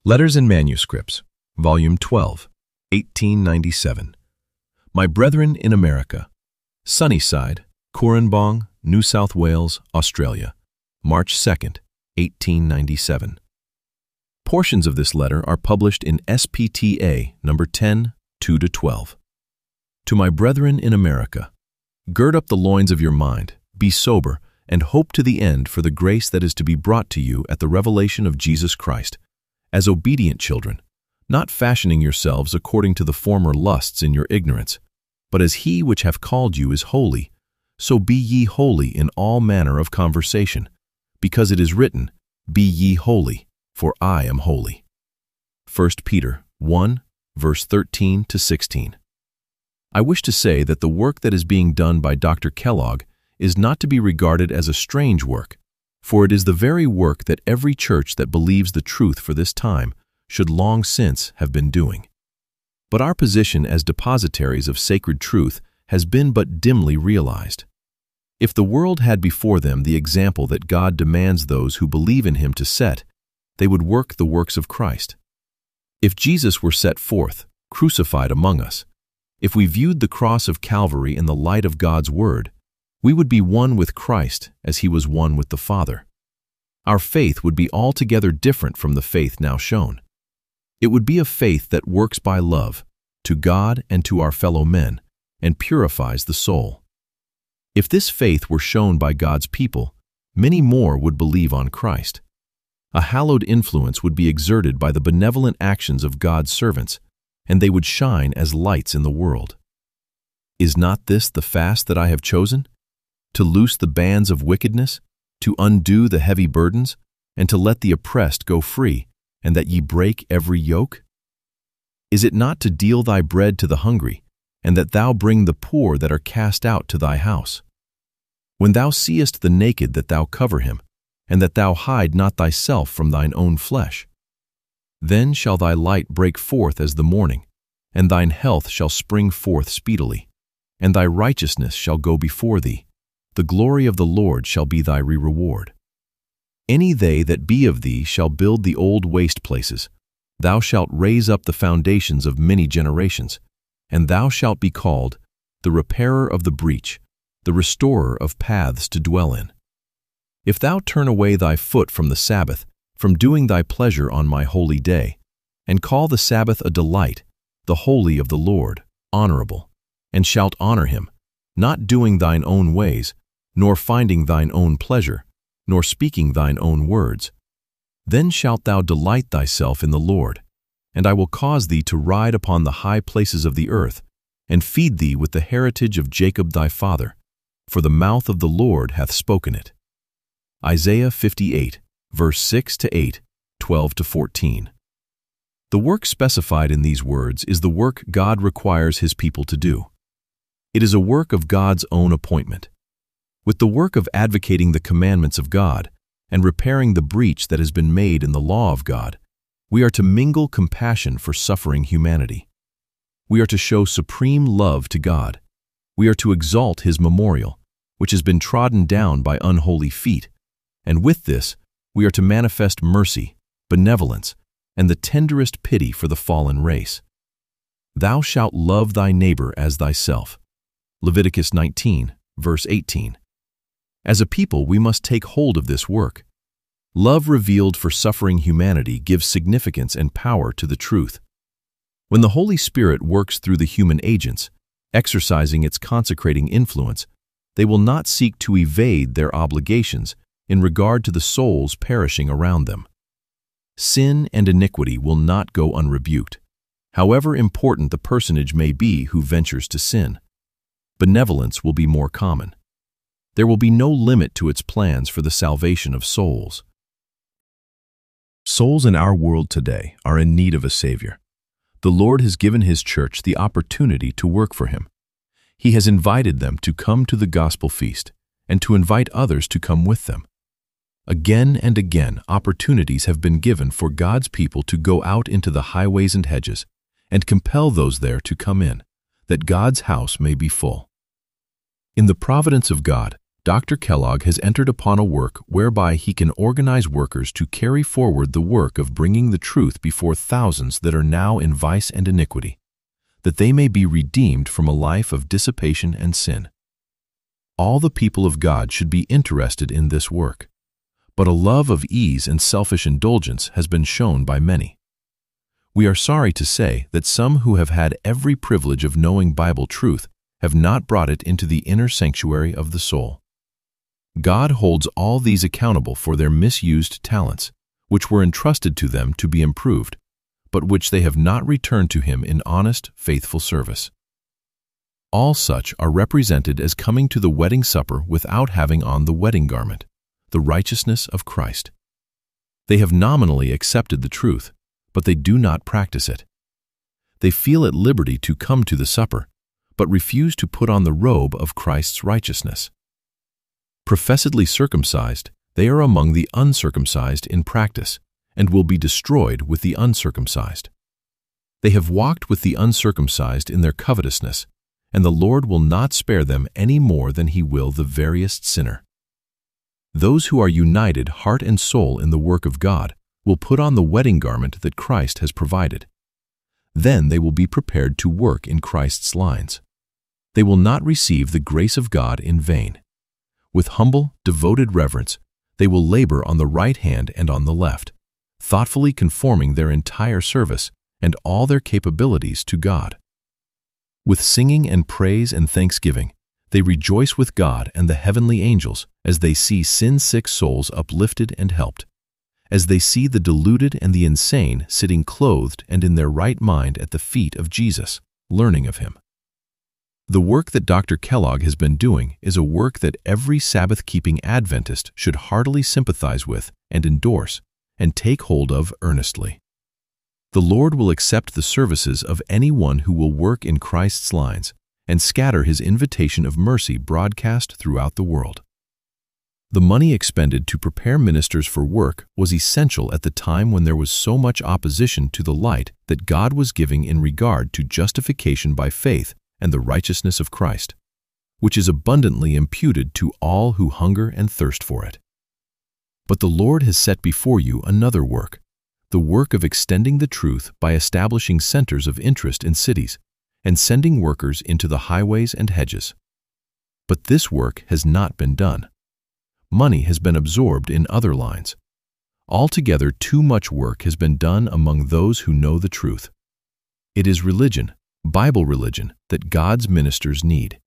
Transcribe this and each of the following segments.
Letters and Manuscripts, Volume 12, 1897. My Brethren in America, Sunnyside, Cooranbong, New South Wales, Australia, March 2nd, 1897. Portions of this letter are published in SPTA number 10, 2-12. To my brethren in America, gird up the loins of your mind, be sober, and hope to the end for the grace that is to be brought to you at the revelation of Jesus Christ, as obedient children, not fashioning yourselves according to the former lusts in your ignorance, but as he which hath called you is holy, so be ye holy in all manner of conversation, because it is written, Be ye holy, for I am holy. 1 Peter 1, verse 13-16. I wish to say that the work that is being done by Dr. Kellogg is not to be regarded as a strange work, for it is the very work that every church that believes the truth for this time should long since have been doing. But our position as depositaries of sacred truth has been but dimly realized. If the world had before them the example that God demands those who believe in him to set, they would work the works of Christ. If Jesus were set forth, crucified among us, if we viewed the cross of Calvary in the light of God's word, we would be one with Christ as he was one with the Father. Our faith would be altogether different from the faith now shown. It would be a faith that works by love, to God and to our fellow men, and purifies the soul. If this faith were shown by God's people, many more would believe on Christ. A hallowed influence would be exerted by the benevolent actions of God's servants, and they would shine as lights in the world. Is not this the fast that I have chosen? To loose the bands of wickedness, to undo the heavy burdens, and to let the oppressed go free, and that ye break every yoke? Is it not to deal thy bread to the hungry, and that thou bring the poor that are cast out to thy house? When thou seest the naked, that thou cover him, and that thou hide not thyself from thine own flesh. Then shall thy light break forth as the morning, and thine health shall spring forth speedily, and thy righteousness shall go before thee. The glory of the Lord shall be thy reward. Any they that be of thee shall build the old waste places. Thou shalt raise up the foundations of many generations, and thou shalt be called the repairer of the breach, the restorer of paths to dwell in. If thou turn away thy foot from the Sabbath, from doing thy pleasure on my holy day, and call the Sabbath a delight, the holy of the Lord, honorable, and shalt honor him, not doing thine own ways, nor finding thine own pleasure, nor speaking thine own words, then shalt thou delight thyself in the Lord, and I will cause thee to ride upon the high places of the earth, and feed thee with the heritage of Jacob thy father, for the mouth of the Lord hath spoken it. Isaiah 58, verse 6-8, 12-14. The work specified in these words is the work God requires his people to do. It is a work of God's own appointment. With the work of advocating the commandments of God and repairing the breach that has been made in the law of God, we are to mingle compassion for suffering humanity. We are to show supreme love to God. We are to exalt his memorial, which has been trodden down by unholy feet, and with this we are to manifest mercy, benevolence, and the tenderest pity for the fallen race. Thou shalt love thy neighbor as thyself. Leviticus 19, verse 18. As a people, we must take hold of this work. Love revealed for suffering humanity gives significance and power to the truth. When the Holy Spirit works through the human agents, exercising its consecrating influence, they will not seek to evade their obligations in regard to the souls perishing around them. Sin and iniquity will not go unrebuked, however important the personage may be who ventures to sin. Benevolence will be more common. There will be no limit to its plans for the salvation of souls. Souls in our world today are in need of a Savior. The Lord has given his church the opportunity to work for him. He has invited them to come to the gospel feast and to invite others to come with them. Again and again, opportunities have been given for God's people to go out into the highways and hedges and compel those there to come in, that God's house may be full. In the providence of God, Dr. Kellogg has entered upon a work whereby he can organize workers to carry forward the work of bringing the truth before thousands that are now in vice and iniquity, that they may be redeemed from a life of dissipation and sin. All the people of God should be interested in this work, but a love of ease and selfish indulgence has been shown by many. We are sorry to say that some who have had every privilege of knowing Bible truth have not brought it into the inner sanctuary of the soul. God holds all these accountable for their misused talents, which were entrusted to them to be improved, but which they have not returned to Him in honest, faithful service. All such are represented as coming to the wedding supper without having on the wedding garment, the righteousness of Christ. They have nominally accepted the truth, but they do not practice it. They feel at liberty to come to the supper, but refuse to put on the robe of Christ's righteousness. Professedly circumcised, they are among the uncircumcised in practice, and will be destroyed with the uncircumcised. They have walked with the uncircumcised in their covetousness, and the Lord will not spare them any more than He will the veriest sinner. Those who are united heart and soul in the work of God will put on the wedding garment that Christ has provided. Then they will be prepared to work in Christ's lines. They will not receive the grace of God in vain. With humble, devoted reverence, they will labor on the right hand and on the left, thoughtfully conforming their entire service and all their capabilities to God. With singing and praise and thanksgiving, they rejoice with God and the heavenly angels as they see sin-sick souls uplifted and helped, as they see the deluded and the insane sitting clothed and in their right mind at the feet of Jesus, learning of Him. The work that Dr. Kellogg has been doing is a work that every Sabbath-keeping Adventist should heartily sympathize with and endorse and take hold of earnestly. The Lord will accept the services of anyone who will work in Christ's lines and scatter His invitation of mercy broadcast throughout the world. The money expended to prepare ministers for work was essential at the time when there was so much opposition to the light that God was giving in regard to justification by faith and the righteousness of Christ, which is abundantly imputed to all who hunger and thirst for it. But the Lord has set before you another work, the work of extending the truth by establishing centers of interest in cities and sending workers into the highways and hedges. But this work has not been done. Money has been absorbed in other lines. Altogether, too much work has been done among those who know the truth. It is religion, Bible religion, that God's ministers need.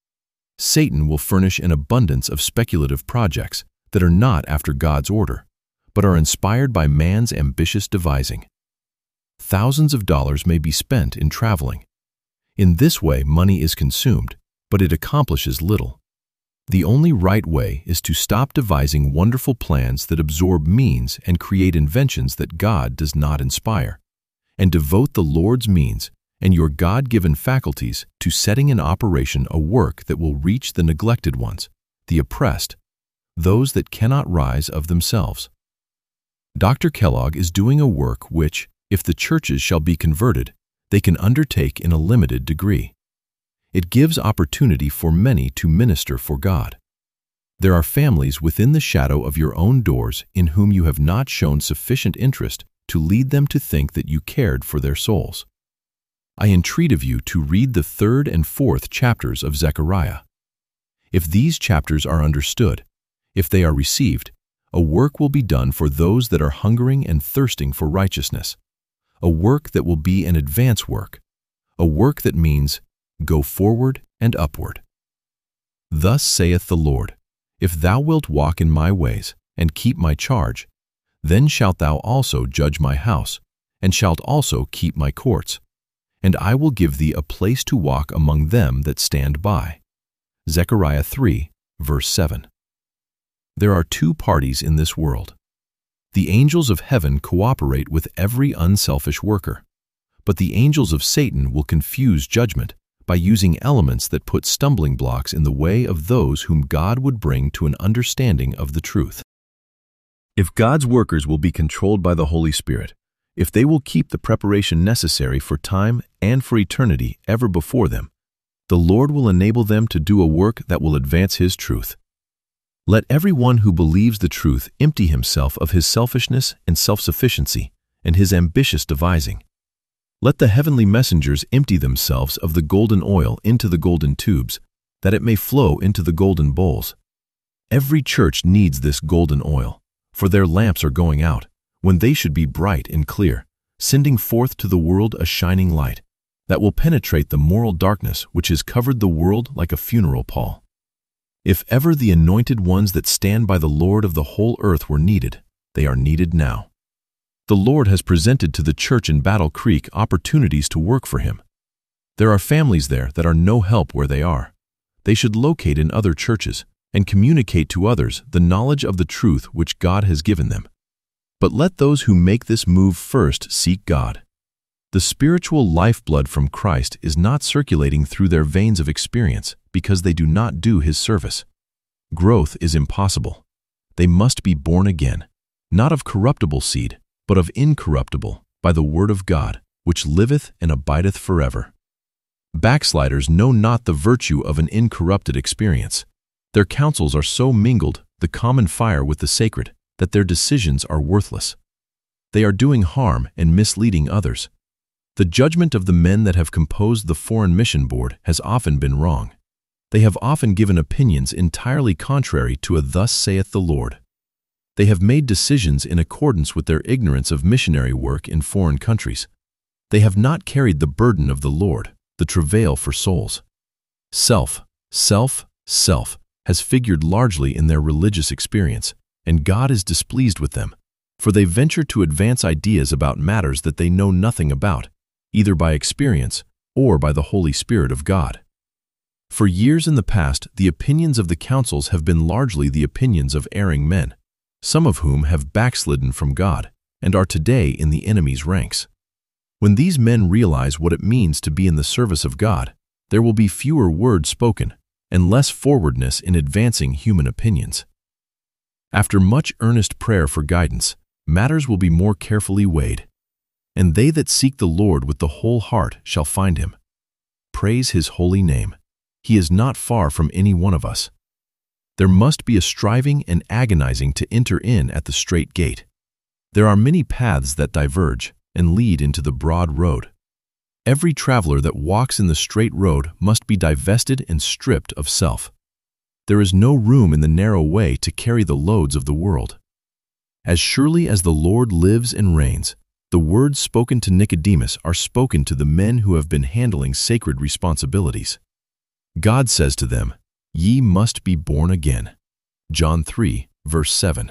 Satan will furnish an abundance of speculative projects that are not after God's order, but are inspired by man's ambitious devising. Thousands of dollars may be spent in traveling. In this way, money is consumed, but it accomplishes little. The only right way is to stop devising wonderful plans that absorb means and create inventions that God does not inspire, and devote the Lord's means and your God-given faculties to setting in operation a work that will reach the neglected ones, the oppressed, those that cannot rise of themselves. Dr. Kellogg is doing a work which, if the churches shall be converted, they can undertake in a limited degree. It gives opportunity for many to minister for God. There are families within the shadow of your own doors in whom you have not shown sufficient interest to lead them to think that you cared for their souls. I entreat of you to read the 3rd and 4th chapters of Zechariah. If these chapters are understood, if they are received, a work will be done for those that are hungering and thirsting for righteousness, a work that will be an advance work, a work that means go forward and upward. Thus saith the Lord, if thou wilt walk in my ways and keep my charge, then shalt thou also judge my house, and shalt also keep my courts, and I will give thee a place to walk among them that stand by. Zechariah 3, verse 7. There are two parties in this world. The angels of heaven cooperate with every unselfish worker, but the angels of Satan will confuse judgment by using elements that put stumbling blocks in the way of those whom God would bring to an understanding of the truth. If God's workers will be controlled by the Holy Spirit, if they will keep the preparation necessary for time and for eternity ever before them, the Lord will enable them to do a work that will advance His truth. Let everyone who believes the truth empty himself of his selfishness and self-sufficiency and his ambitious devising. Let the heavenly messengers empty themselves of the golden oil into the golden tubes, that it may flow into the golden bowls. Every church needs this golden oil, for their lamps are going out, when they should be bright and clear, sending forth to the world a shining light that will penetrate the moral darkness which has covered the world like a funeral pall. If ever the anointed ones that stand by the Lord of the whole earth were needed, they are needed now. The Lord has presented to the church in Battle Creek opportunities to work for Him. There are families there that are no help where they are. They should locate in other churches and communicate to others the knowledge of the truth which God has given them. But let those who make this move first seek God. The spiritual lifeblood from Christ is not circulating through their veins of experience because they do not do His service. Growth is impossible. They must be born again, not of corruptible seed, but of incorruptible, by the word of God, which liveth and abideth forever. Backsliders know not the virtue of an incorrupted experience. Their counsels are so mingled, the common fire with the sacred, that their decisions are worthless. They are doing harm and misleading others. The judgment of the men that have composed the Foreign Mission Board has often been wrong. They have often given opinions entirely contrary to a "Thus saith the Lord." They have made decisions in accordance with their ignorance of missionary work in foreign countries. They have not carried the burden of the Lord, the travail for souls. Self has figured largely in their religious experience, and God is displeased with them, for they venture to advance ideas about matters that they know nothing about, either by experience or by the Holy Spirit of God. For years in the past, the opinions of the councils have been largely the opinions of erring men, some of whom have backslidden from God and are today in the enemy's ranks. When these men realize what it means to be in the service of God, there will be fewer words spoken and less forwardness in advancing human opinions. After much earnest prayer for guidance, matters will be more carefully weighed. And they that seek the Lord with the whole heart shall find Him. Praise His holy name. He is not far from any one of us. There must be a striving and agonizing to enter in at the strait gate. There are many paths that diverge and lead into the broad road. Every traveler that walks in the straight road must be divested and stripped of self. There is no room in the narrow way to carry the loads of the world. As surely as the Lord lives and reigns, the words spoken to Nicodemus are spoken to the men who have been handling sacred responsibilities. God says to them, "Ye must be born again." John 3, verse 7.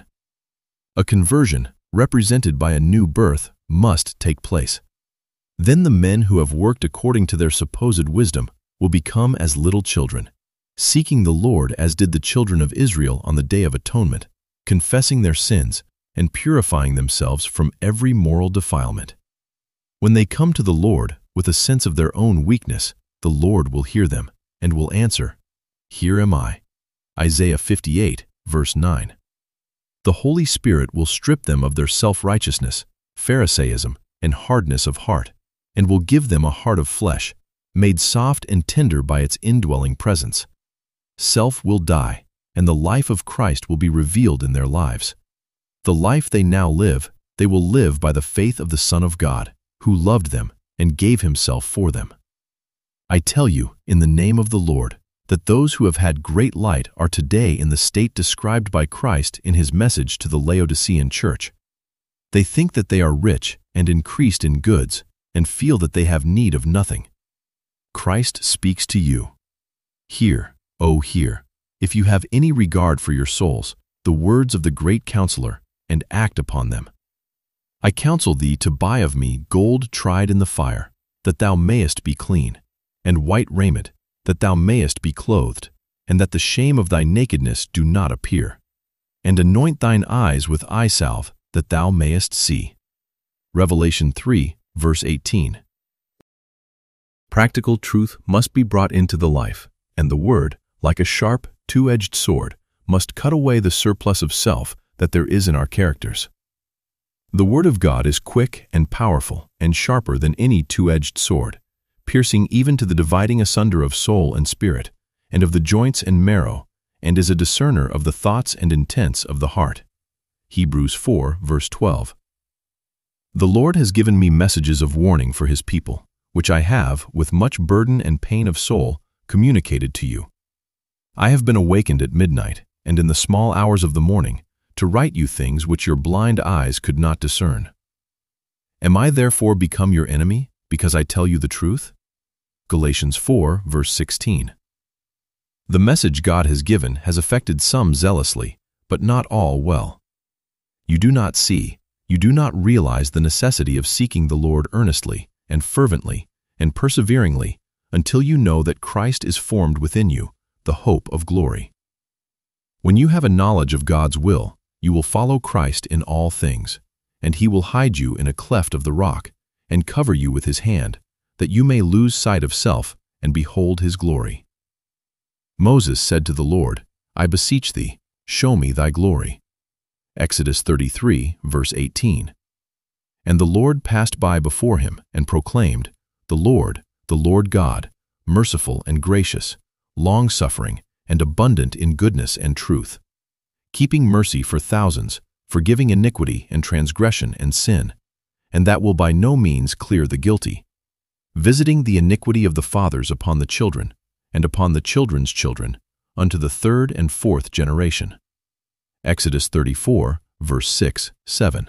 A conversion, represented by a new birth, must take place. Then the men who have worked according to their supposed wisdom will become as little children, seeking the Lord as did the children of Israel on the Day of Atonement, confessing their sins and purifying themselves from every moral defilement. When they come to the Lord with a sense of their own weakness, the Lord will hear them and will answer, "Here am I." Isaiah 58, verse 9. The Holy Spirit will strip them of their self-righteousness, Pharisaism, and hardness of heart, and will give them a heart of flesh, made soft and tender by its indwelling presence. Self will die, and the life of Christ will be revealed in their lives. The life they now live, they will live by the faith of the Son of God, who loved them and gave Himself for them. I tell you, in the name of the Lord, that those who have had great light are today in the state described by Christ in His message to the Laodicean church. They think that they are rich and increased in goods, and feel that they have need of nothing. Christ speaks to you. Hear, hear, if you have any regard for your souls, the words of the great counselor, and act upon them. I counsel thee to buy of me gold tried in the fire, that thou mayest be clean, and white raiment, that thou mayest be clothed, and that the shame of thy nakedness do not appear. And anoint thine eyes with eye salve, that thou mayest see. Revelation 3, verse 18. Practical truth must be brought into the life, and the Word, like a sharp, two-edged sword, must cut away the surplus of self that there is in our characters. The Word of God is quick and powerful and sharper than any two-edged sword, piercing even to the dividing asunder of soul and spirit, and of the joints and marrow, and is a discerner of the thoughts and intents of the heart. Hebrews 4, verse 12. The Lord has given me messages of warning for his people, which I have, with much burden and pain of soul, communicated to you. I have been awakened at midnight, and in the small hours of the morning, to write you things which your blind eyes could not discern. Am I therefore become your enemy, because I tell you the truth? Galatians 4, verse 16. The message God has given has affected some zealously, but not all well. You do not see, you do not realize the necessity of seeking the Lord earnestly and fervently and perseveringly until you know that Christ is formed within you, the hope of glory. When you have a knowledge of God's will, you will follow Christ in all things, and he will hide you in a cleft of the rock and cover you with his hand, that you may lose sight of self and behold his glory. Moses said to the Lord, I beseech thee, show me thy glory. Exodus 33, verse 18. And the Lord passed by before him and proclaimed, the Lord God, merciful and gracious, long-suffering, and abundant in goodness and truth, keeping mercy for thousands, forgiving iniquity and transgression and sin, and that will by no means clear the guilty, visiting the iniquity of the fathers upon the children, and upon the children's children, unto the third and fourth generation. Exodus 34, verse 6, 7.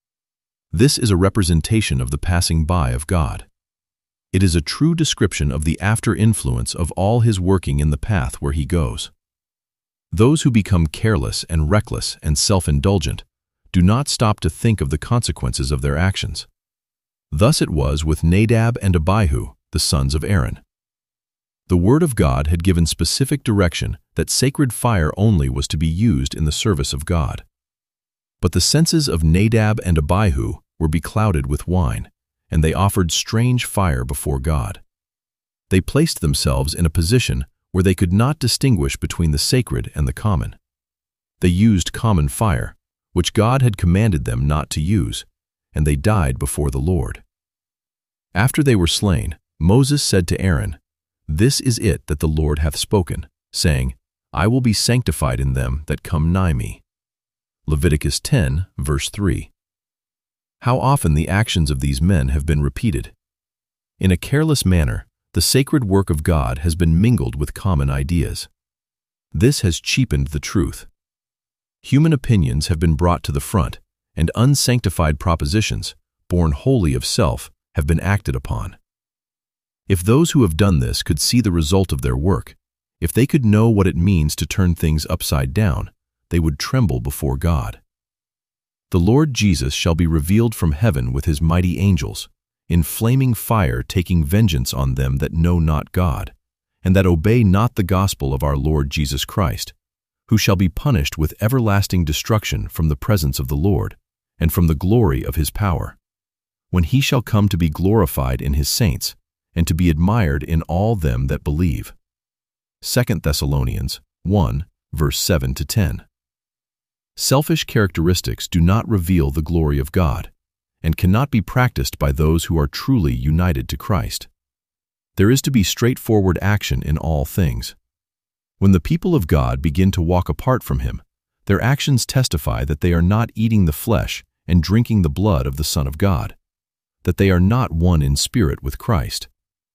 This is a representation of the passing by of God. It is a true description of the after influence of all his working in the path where he goes. Those who become careless and reckless and self-indulgent do not stop to think of the consequences of their actions. Thus it was with Nadab and Abihu, the sons of Aaron. The word of God had given specific direction that sacred fire only was to be used in the service of God. But the senses of Nadab and Abihu were beclouded with wine, and they offered strange fire before God. They placed themselves in a position where they could not distinguish between the sacred and the common. They used common fire, which God had commanded them not to use, and they died before the Lord. After they were slain, Moses said to Aaron, This is it that the Lord hath spoken, saying, I will be sanctified in them that come nigh me. Leviticus 10, verse 3. How often the actions of these men have been repeated. In a careless manner, the sacred work of God has been mingled with common ideas. This has cheapened the truth. Human opinions have been brought to the front, and unsanctified propositions, born wholly of self, have been acted upon. If those who have done this could see the result of their work, if they could know what it means to turn things upside down, they would tremble before God. The Lord Jesus shall be revealed from heaven with his mighty angels, in flaming fire taking vengeance on them that know not God, and that obey not the gospel of our Lord Jesus Christ, who shall be punished with everlasting destruction from the presence of the Lord, and from the glory of his power, when he shall come to be glorified in his saints, and to be admired in all them that believe. 2 Thessalonians 1, verse 7-10. Selfish characteristics do not reveal the glory of God, and cannot be practiced by those who are truly united to Christ. There is to be straightforward action in all things. When the people of God begin to walk apart from him, their actions testify that they are not eating the flesh and drinking the blood of the Son of God, that they are not one in spirit with Christ.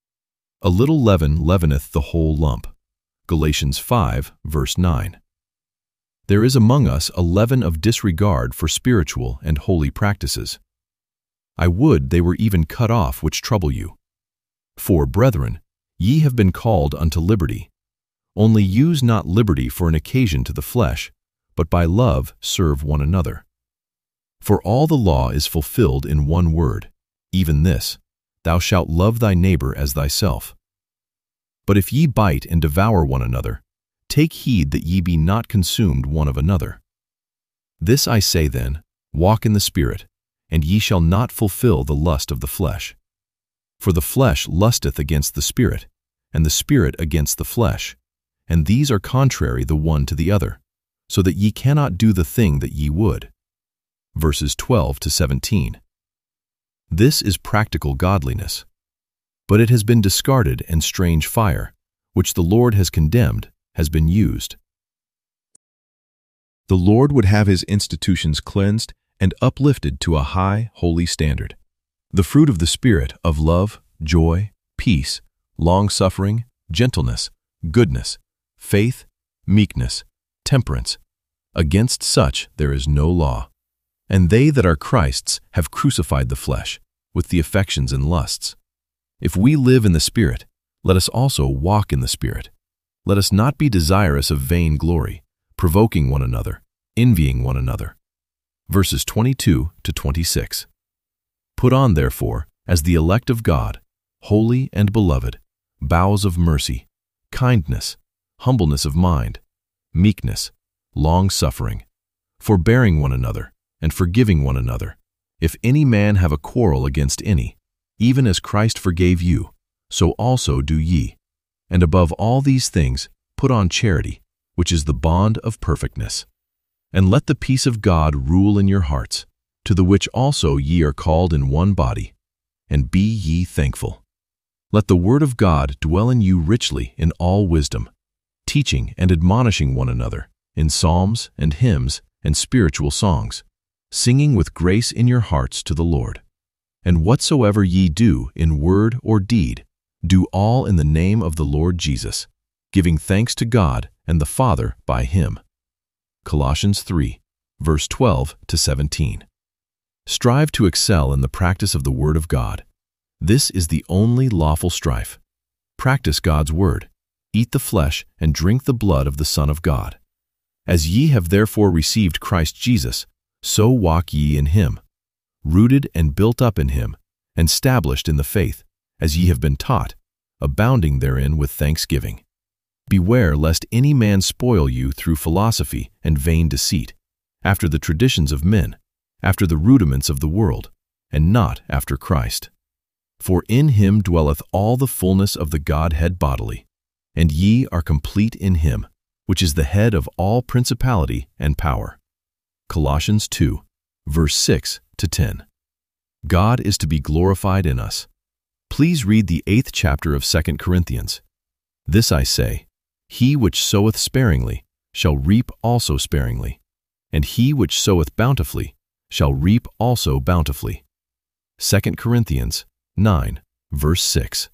A little leaven leaveneth the whole lump. Galatians 5, verse 9. There is among us a leaven of disregard for spiritual and holy practices. I would they were even cut off which trouble you. For, brethren, ye have been called unto liberty. Only use not liberty for an occasion to the flesh, but by love serve one another. For all the law is fulfilled in one word, even this, Thou shalt love thy neighbor as thyself. But if ye bite and devour one another, take heed that ye be not consumed one of another. This I say then, walk in the Spirit, and ye shall not fulfill the lust of the flesh. For the flesh lusteth against the Spirit, and the Spirit against the flesh, and these are contrary the one to the other, so that ye cannot do the thing that ye would. Verses 12-17. This is practical godliness. But it has been discarded, and strange fire, which the Lord has condemned, has been used. The Lord would have his institutions cleansed and uplifted to a high, holy standard. The fruit of the Spirit of love, joy, peace, long-suffering, gentleness, goodness, faith, meekness, temperance. Against such there is no law. And they that are Christ's have crucified the flesh, with the affections and lusts. If we live in the Spirit, let us also walk in the Spirit. Let us not be desirous of vain glory, provoking one another, envying one another. Verses 22 to 26. Put on, therefore, as the elect of God, holy and beloved, bowels of mercy, kindness, humbleness of mind, meekness, long-suffering, forbearing one another, and forgiving one another. If any man have a quarrel against any, even as Christ forgave you, so also do ye. And above all these things, put on charity, which is the bond of perfectness. And let the peace of God rule in your hearts, to the which also ye are called in one body, and be ye thankful. Let the word of God dwell in you richly in all wisdom, teaching and admonishing one another in psalms and hymns and spiritual songs, singing with grace in your hearts to the Lord. And whatsoever ye do in word or deed, do all in the name of the Lord Jesus, giving thanks to God and the Father by him. Colossians 3, verse 12 to 17. Strive to excel in the practice of the Word of God. This is the only lawful strife. Practice God's word, eat the flesh, and drink the blood of the Son of God. As ye have therefore received Christ Jesus, so walk ye in him, rooted and built up in him, and stablished in the faith, as ye have been taught, abounding therein with thanksgiving. Beware lest any man spoil you through philosophy and vain deceit, after the traditions of men, after the rudiments of the world, and not after Christ. For in him dwelleth all the fullness of the Godhead bodily, and ye are complete in him, which is the head of all principality and power. Colossians 2, verse 6 to 10. God is to be glorified in us. Please read the 8th chapter of 2 Corinthians. This I say, he which soweth sparingly shall reap also sparingly, and he which soweth bountifully shall reap also bountifully. 2 Corinthians 9, verse 6.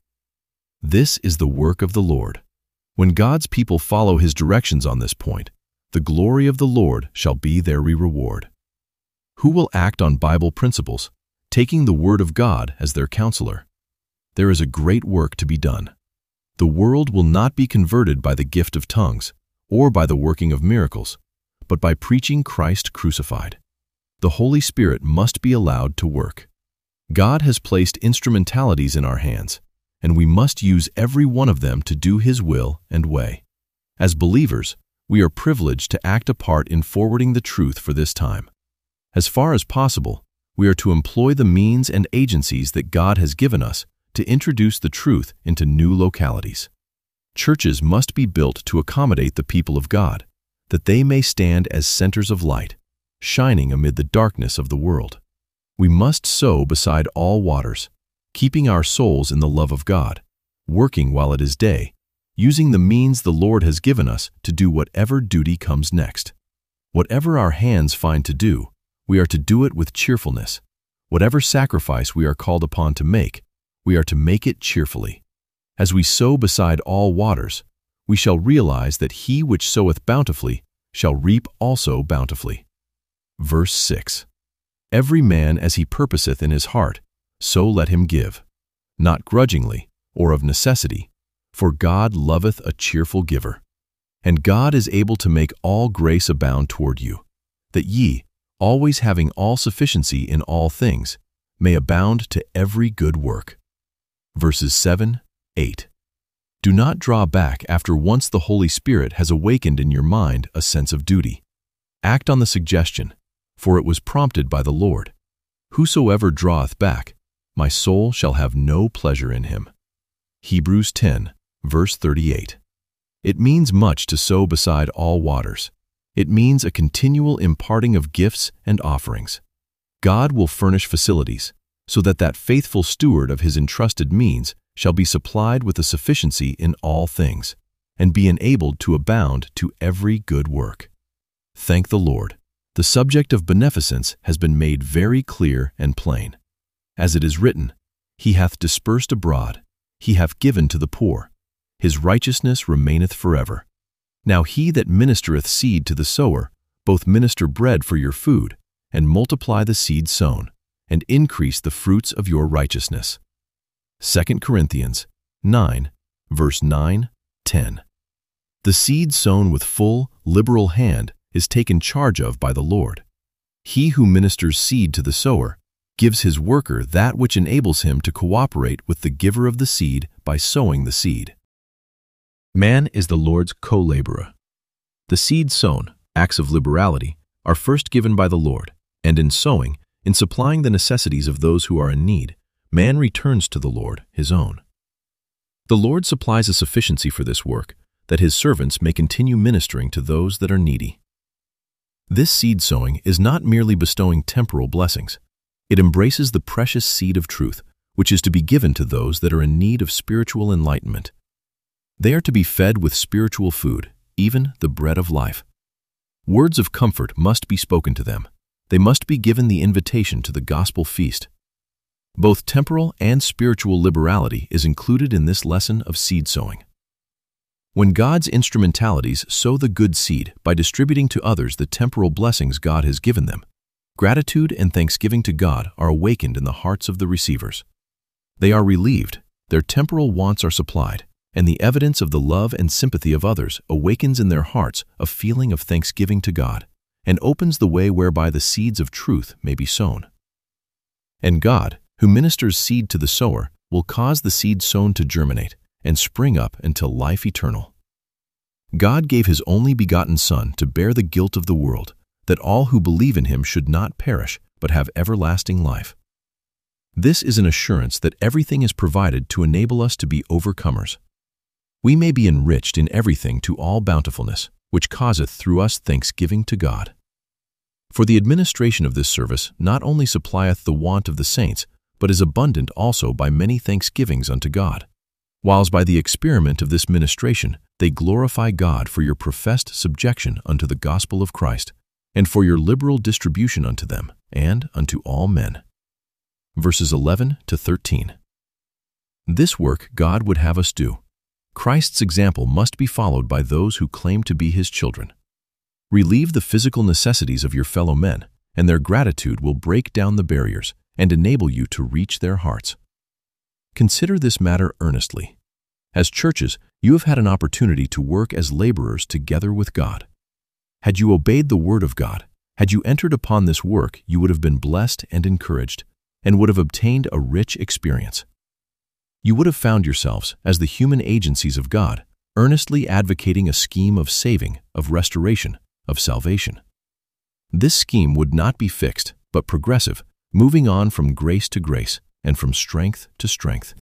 This is the work of the Lord. When God's people follow his directions on this point, the glory of the Lord shall be their reward. Who will act on Bible principles, taking the Word of God as their counselor? There is a great work to be done. The world will not be converted by the gift of tongues or by the working of miracles, but by preaching Christ crucified. The Holy Spirit must be allowed to work. God has placed instrumentalities in our hands, and we must use every one of them to do his will and way. As believers, we are privileged to act a part in forwarding the truth for this time. As far as possible, we are to employ the means and agencies that God has given us to introduce the truth into new localities. Churches must be built to accommodate the people of God, that they may stand as centers of light, shining amid the darkness of the world. We must sow beside all waters, keeping our souls in the love of God, working while it is day, using the means the Lord has given us to do whatever duty comes next. Whatever our hands find to do, we are to do it with cheerfulness. Whatever sacrifice we are called upon to make, we are to make it cheerfully. As we sow beside all waters, we shall realize that he which soweth bountifully shall reap also bountifully. Verse 6. Every man as he purposeth in his heart, so let him give, not grudgingly or of necessity, for God loveth a cheerful giver. And God is able to make all grace abound toward you, that ye, always having all sufficiency in all things, may abound to every good work. Verses 7, 8. Do not draw back after once the Holy Spirit has awakened in your mind a sense of duty. Act on the suggestion, for it was prompted by the Lord. Whosoever draweth back, my soul shall have no pleasure in him. Hebrews 10, verse 38. It means much to sow beside all waters. It means a continual imparting of gifts and offerings. God will furnish facilities, so that faithful steward of his entrusted means shall be supplied with a sufficiency in all things, and be enabled to abound to every good work. Thank the Lord. The subject of beneficence has been made very clear and plain. As it is written, He hath dispersed abroad, He hath given to the poor. His righteousness remaineth forever. Now he that ministereth seed to the sower, both minister bread for your food, and multiply the seed sown, and increase the fruits of your righteousness. 2 Corinthians 9, verse 9, 10. The seed sown with full, liberal hand is taken charge of by the Lord. He who ministers seed to the sower gives his worker that which enables him to cooperate with the giver of the seed by sowing the seed. Man is the Lord's co-laborer. The seed sown, acts of liberality, are first given by the Lord, and in sowing, in supplying the necessities of those who are in need, man returns to the Lord his own. The Lord supplies a sufficiency for this work, that His servants may continue ministering to those that are needy. This seed sowing is not merely bestowing temporal blessings. It embraces the precious seed of truth, which is to be given to those that are in need of spiritual enlightenment. They are to be fed with spiritual food, even the bread of life. Words of comfort must be spoken to them. They must be given the invitation to the gospel feast. Both temporal and spiritual liberality is included in this lesson of seed sowing. When God's instrumentalities sow the good seed by distributing to others the temporal blessings God has given them, gratitude and thanksgiving to God are awakened in the hearts of the receivers. They are relieved, their temporal wants are supplied, and the evidence of the love and sympathy of others awakens in their hearts a feeling of thanksgiving to God, and opens the way whereby the seeds of truth may be sown. And God, who ministers seed to the sower, will cause the seed sown to germinate and spring up until life eternal. God gave His only begotten Son to bear the guilt of the world, that all who believe in Him should not perish, but have everlasting life. This is an assurance that everything is provided to enable us to be overcomers. We may be enriched in everything to all bountifulness, which causeth through us thanksgiving to God. For the administration of this service not only supplieth the want of the saints, but is abundant also by many thanksgivings unto God, whiles by the experiment of this ministration they glorify God for your professed subjection unto the gospel of Christ, and for your liberal distribution unto them, and unto all men. Verses 11 to 13. This work God would have us do. Christ's example must be followed by those who claim to be His children. Relieve the physical necessities of your fellow men, and their gratitude will break down the barriers and enable you to reach their hearts. Consider this matter earnestly. As churches, you have had an opportunity to work as laborers together with God. Had you obeyed the word of God, had you entered upon this work, you would have been blessed and encouraged, and would have obtained a rich experience. You would have found yourselves, as the human agencies of God, earnestly advocating a scheme of saving, of restoration, of salvation. This scheme would not be fixed, but progressive, moving on from grace to grace and from strength to strength.